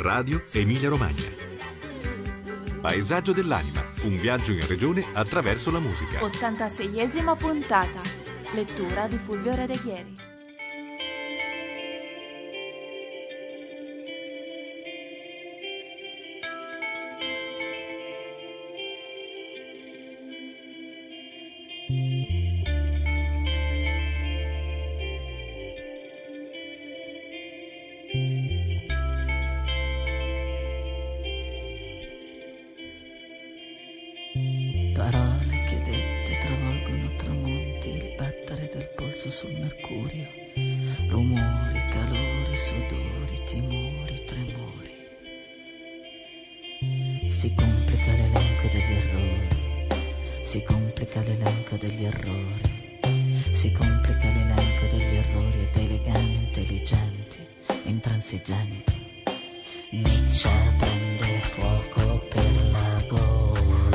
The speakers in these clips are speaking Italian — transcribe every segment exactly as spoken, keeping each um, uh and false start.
Radio Emilia Romagna. Paesaggio dell'anima, un viaggio in regione attraverso la musica. ottantaseiesima puntata. Lettura di Fulvio Redeghieri. Parole che dette travolgono tramonti, il battere del polso sul mercurio, rumori, calori, sudori, timori, tremori. Si complica l'elenco degli errori, si complica l'elenco degli errori, si complica l'elenco degli errori e dei legami intelligenti, intransigenti. Miccia prende fuoco per la gola,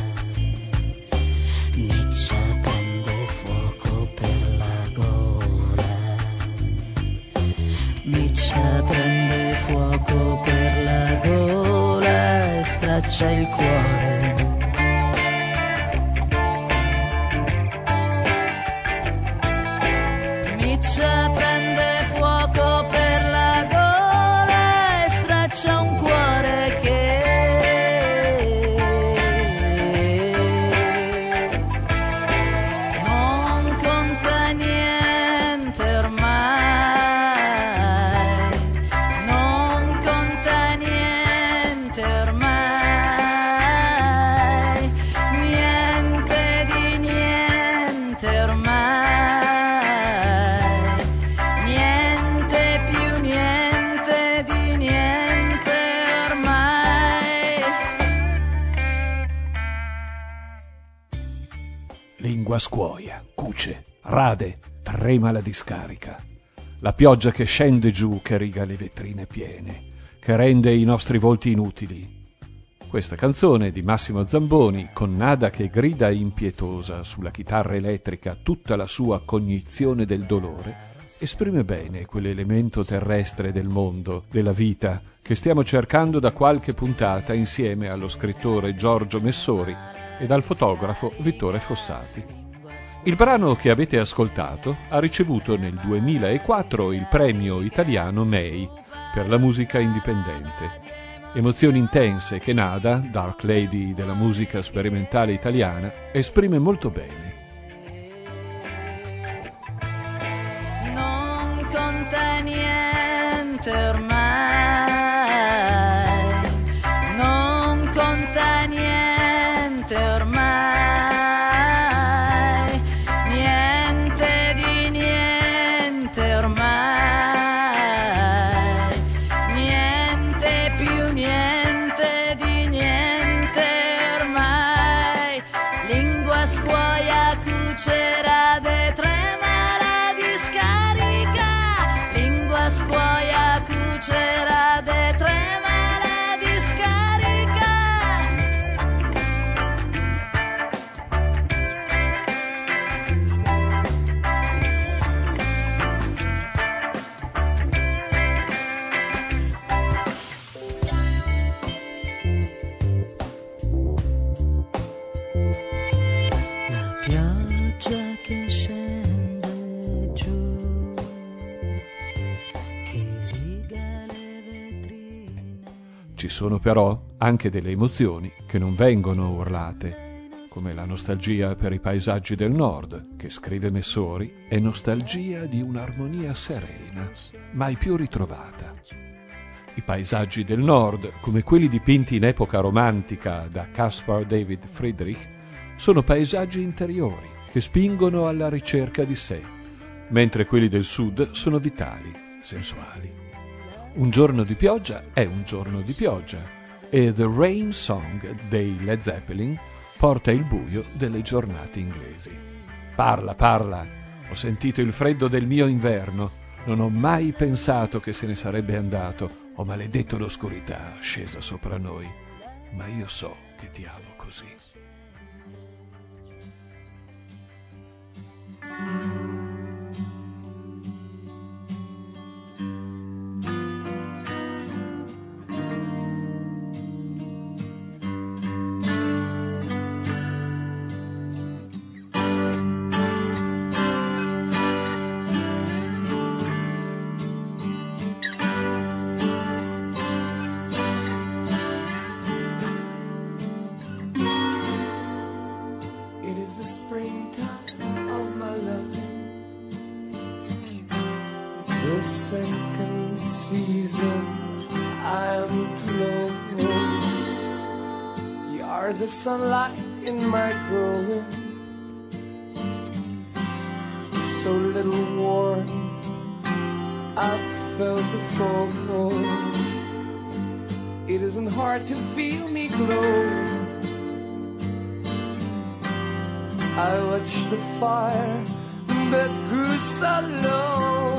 Miccia prende fuoco per la gola, Miccia prende fuoco per la gola e straccia il cuore. Miccia prende fuoco per la gola e straccia un cuore che non conta niente ormai, non conta niente ormai, niente di niente ormai, niente più niente di niente ormai. Lingua scuoia, cuce, rade, trema la discarica. La pioggia che scende giù, che riga le vetrine piene, che rende i nostri volti inutili. Questa canzone di Massimo Zamboni, con Nada che grida impietosa sulla chitarra elettrica tutta la sua cognizione del dolore, esprime bene quell'elemento terrestre del mondo, della vita, che stiamo cercando da qualche puntata insieme allo scrittore Giorgio Messori e dal fotografo Vittore Fossati. Il brano che avete ascoltato ha ricevuto nel duemilaquattro il premio italiano M E I per la musica indipendente. Emozioni intense che Nada, Dark Lady della musica sperimentale italiana, esprime molto bene. Non conta niente ormai, non conta niente ormai, niente di niente ormai, niente più niente di niente ormai. Lingua scuoia, cuce, rade, trema la discarica. Lingua scuoia, cuce, rade, trema la discarica. La pioggia che scende giù, che riga le vetrine. Ci sono però anche delle emozioni che non vengono urlate, come la nostalgia per i paesaggi del nord, che scrive Messori, è nostalgia di un'armonia serena, mai più ritrovata. I paesaggi del nord, come quelli dipinti in epoca romantica da Caspar David Friedrich, sono paesaggi interiori che spingono alla ricerca di sé, mentre quelli del sud sono vitali, sensuali. Un giorno di pioggia è un giorno di pioggia e The Rain Song dei Led Zeppelin porta il buio delle giornate inglesi. Parla, parla, ho sentito il freddo del mio inverno, non ho mai pensato che se ne sarebbe andato, ho maledetto l'oscurità scesa sopra noi, ma io so che ti amo così. The second season I'm glowing. You're the sunlight in my growing. So little warmth I've felt before. It isn't hard to feel me glow. I watched the fire that grew so low.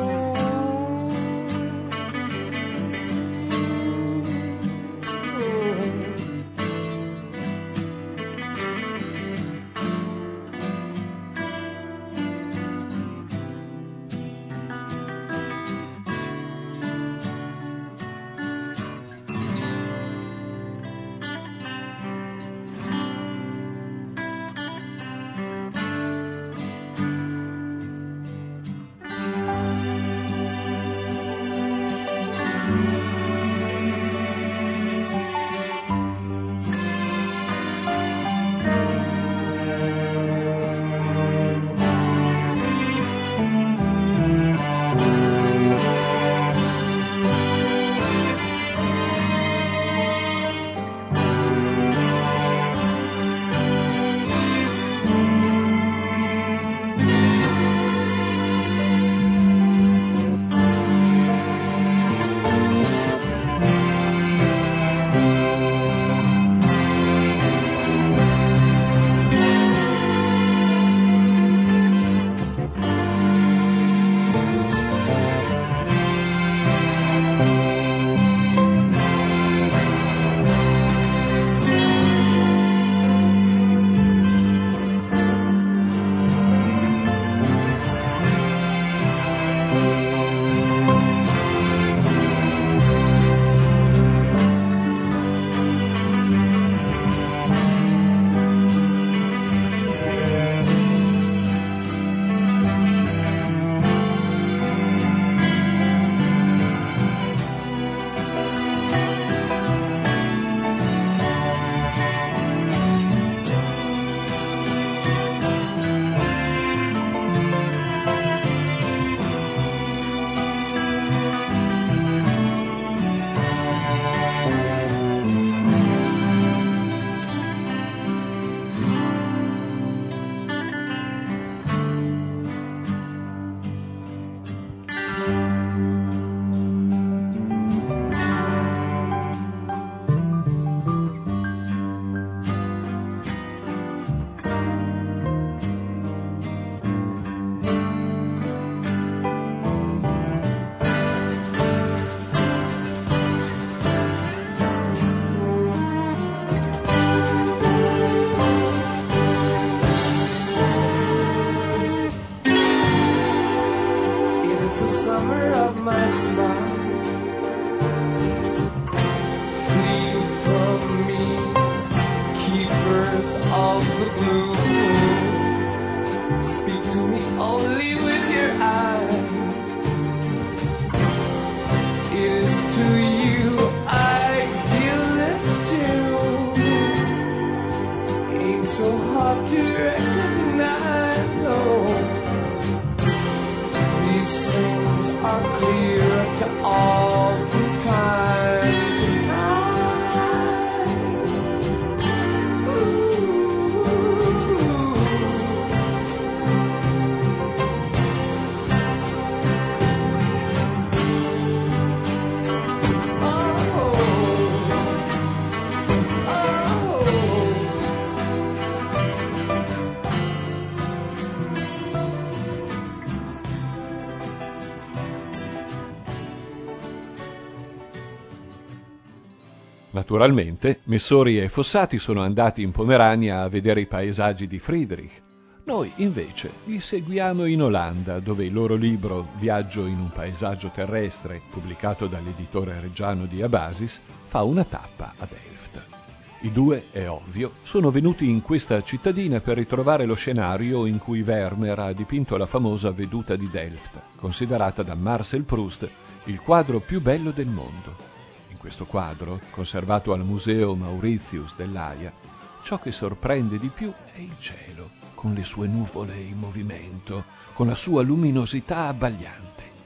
Naturalmente, Messori e Fossati sono andati in Pomerania a vedere i paesaggi di Friedrich. Noi, invece, li seguiamo in Olanda, dove il loro libro Viaggio in un paesaggio terrestre, pubblicato dall'editore reggiano di Abasis, fa una tappa a Delft. I due, è ovvio, sono venuti in questa cittadina per ritrovare lo scenario in cui Vermeer ha dipinto la famosa Veduta di Delft, considerata da Marcel Proust il quadro più bello del mondo. In questo quadro, conservato al Museo Mauritius dell'Aia, ciò che sorprende di più è il cielo, con le sue nuvole in movimento, con la sua luminosità abbagliante.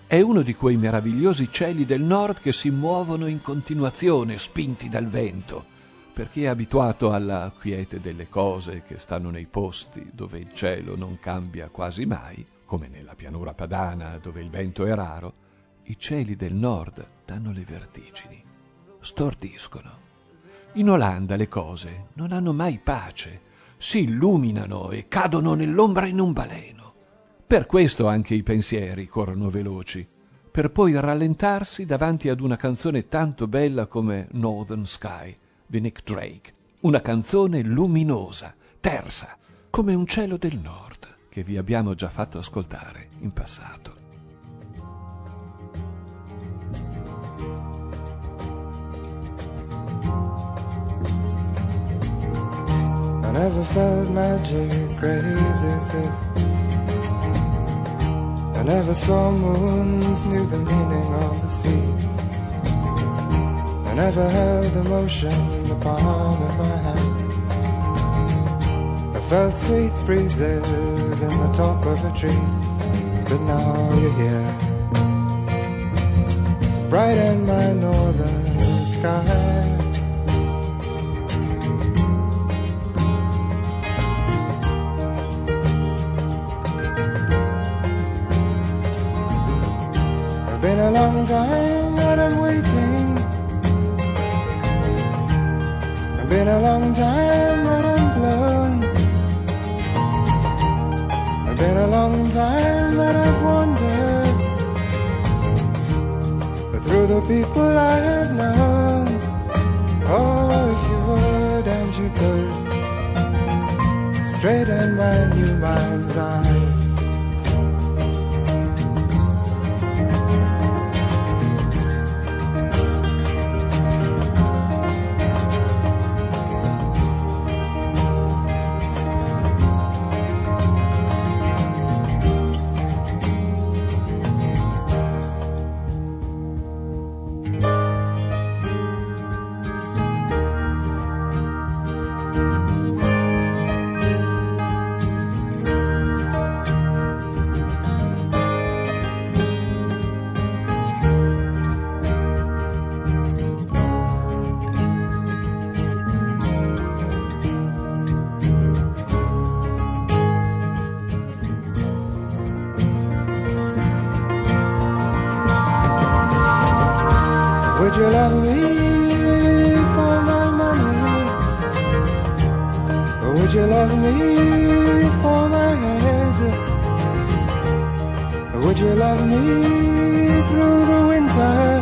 È uno di quei meravigliosi cieli del nord che si muovono in continuazione, spinti dal vento. Per chi è abituato alla quiete delle cose che stanno nei posti dove il cielo non cambia quasi mai, come nella pianura padana dove il vento è raro, i cieli del nord danno le vertigini, stordiscono. In Olanda le cose non hanno mai pace, si illuminano e cadono nell'ombra in un baleno. Per questo anche i pensieri corrono veloci, per poi rallentarsi davanti ad una canzone tanto bella come Northern Sky di Nick Drake, una canzone luminosa, tersa, come un cielo del nord, che vi abbiamo già fatto ascoltare in passato. I never felt magic crazy as this. I never saw moons, knew the meaning of the sea. I never held emotion in the palm of my hand. I felt sweet breezes in the top of a tree. But now you're here, bright in my northern sky. Been a long time that I'm waiting. Been a long time that I'm blown. Been a long time that I've wandered, but through the people I have known. Oh, if you would and you could straighten my new mind's eye. Would you love me for my money? Or would you love me for my head? Or would you love me through the winter?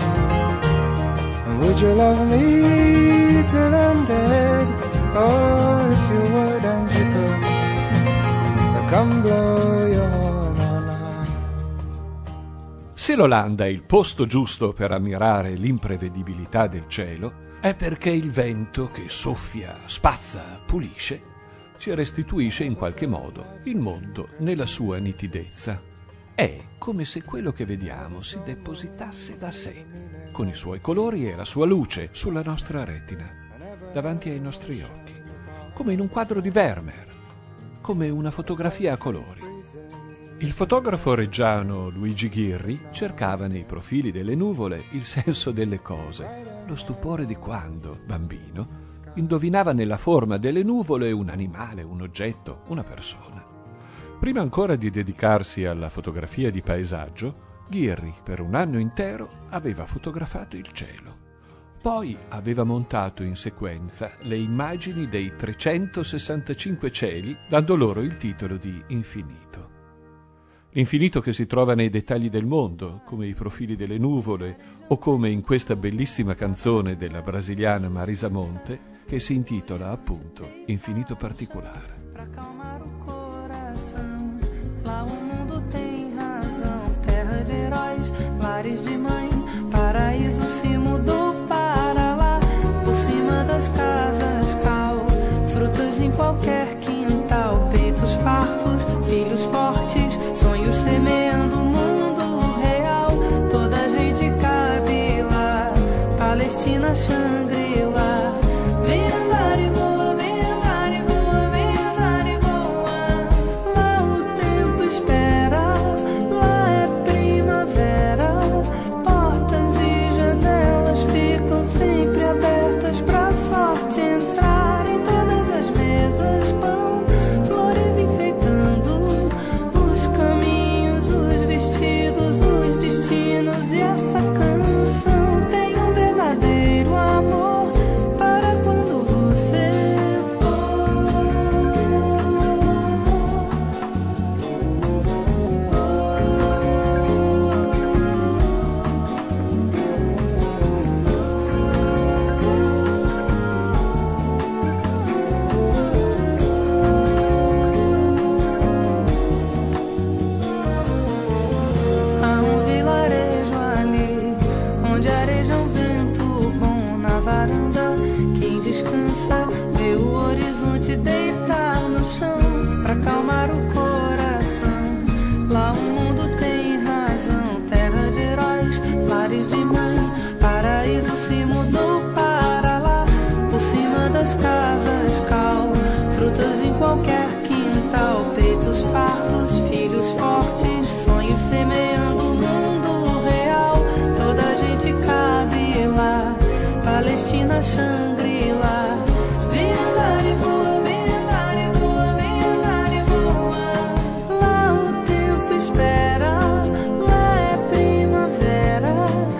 Or would you love me till I'm dead? Oh, if you would and you could, come blow your horn on high. Se l'Olanda è il posto giusto per ammirare l'imprevedibilità del cielo, è perché il vento che soffia, spazza, pulisce, ci restituisce in qualche modo il mondo nella sua nitidezza. È come se quello che vediamo si depositasse da sé, con i suoi colori e la sua luce, sulla nostra retina, davanti ai nostri occhi, come in un quadro di Vermeer, come una fotografia a colori. Il fotografo reggiano Luigi Ghirri cercava nei profili delle nuvole il senso delle cose, lo stupore di quando, bambino, indovinava nella forma delle nuvole un animale, un oggetto, una persona. Prima ancora di dedicarsi alla fotografia di paesaggio, Ghirri per un anno intero aveva fotografato il cielo. Poi aveva montato in sequenza le immagini dei trecentosessantacinque cieli, dando loro il titolo di infinito. L'infinito che si trova nei dettagli del mondo, come i profili delle nuvole, o come in questa bellissima canzone della brasiliana Marisa Monte, che si intitola appunto Infinito Particolare. Pra acalmar o coração, lá o mundo tem razão, terra de heróis, lares de mãe, paraíso se mudou para lá, por cima das casas cal, frutas em qualquer quintal, peitos fartos, filhos fortes, sonhos semeando o mundo real, toda a gente cabe lá, Palestina, Xangri-Lá, vem andar e voa, vem andar e voa, vem andar e voa, lá o tempo espera, lá é primavera. Destino a Shangri-La. Vem andar e voa, vem andar e voa, vem andar e voa. Lá o tempo espera, lá é primavera.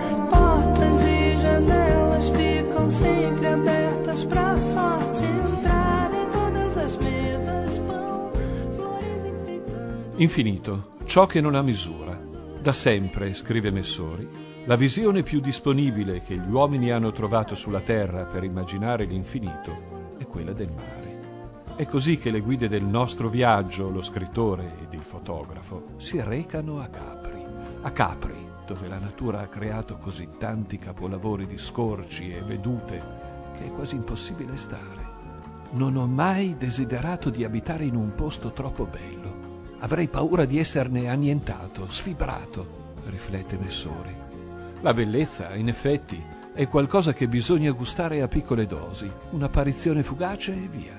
Portas e janelas ficam sempre abertas pra sorte entrar em todas as mesas, pão, flores enfeitando. Infinito, ciò che non ha misura. Da sempre, scrive Messori, la visione più disponibile che gli uomini hanno trovato sulla terra per immaginare l'infinito è quella del mare. È così che le guide del nostro viaggio, lo scrittore ed il fotografo, si recano a Capri. A Capri, dove la natura ha creato così tanti capolavori di scorci e vedute che è quasi impossibile stare. Non ho mai desiderato di abitare in un posto troppo bello. Avrei paura di esserne annientato, sfibrato, riflette Messori. La bellezza, in effetti, è qualcosa che bisogna gustare a piccole dosi, un'apparizione fugace e via.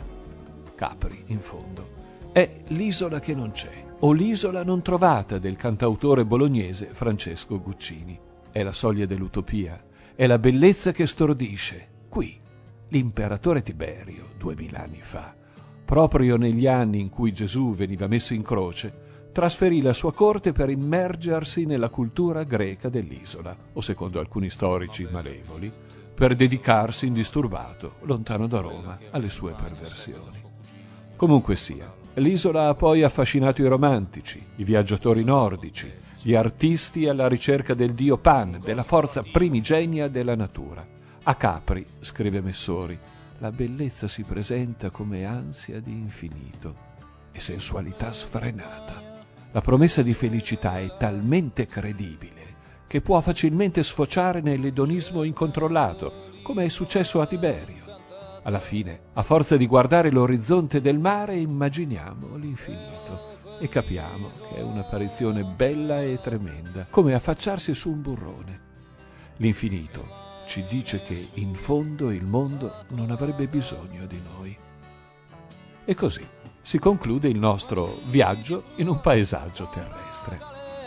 Capri, in fondo, è l'isola che non c'è, o l'isola non trovata del cantautore bolognese Francesco Guccini. È la soglia dell'utopia, è la bellezza che stordisce. Qui, l'imperatore Tiberio, duemila anni fa, proprio negli anni in cui Gesù veniva messo in croce, trasferì la sua corte per immergersi nella cultura greca dell'isola, o secondo alcuni storici malevoli, per dedicarsi indisturbato, lontano da Roma, alle sue perversioni. Comunque sia, l'isola ha poi affascinato i romantici, i viaggiatori nordici, gli artisti alla ricerca del dio Pan, della forza primigenia della natura. A Capri, scrive Messori, la bellezza si presenta come ansia di infinito e sensualità sfrenata. La promessa di felicità è talmente credibile che può facilmente sfociare nell'edonismo incontrollato, come è successo a Tiberio. Alla fine, a forza di guardare l'orizzonte del mare, immaginiamo l'infinito e capiamo che è un'apparizione bella e tremenda, come affacciarsi su un burrone. L'infinito ci dice che in fondo il mondo non avrebbe bisogno di noi. E così si conclude il nostro viaggio in un paesaggio terrestre.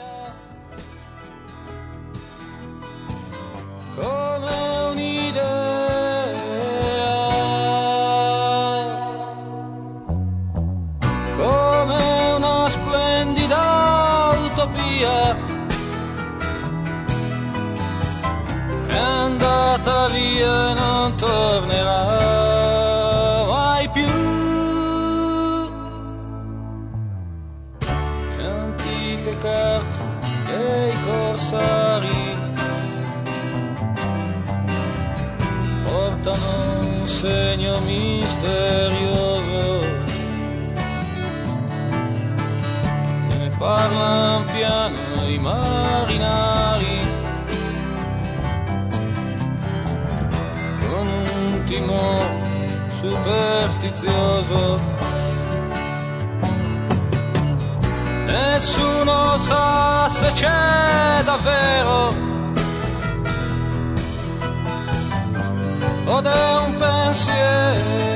Come un'idea, come una splendida utopia, è andata via e non tornerà mai più. Le antiche carte dei corsari portano un segno misterioso, ne parlano piano i marinari, con un timore superstizioso. Nessuno sa se c'è davvero od è un pensiero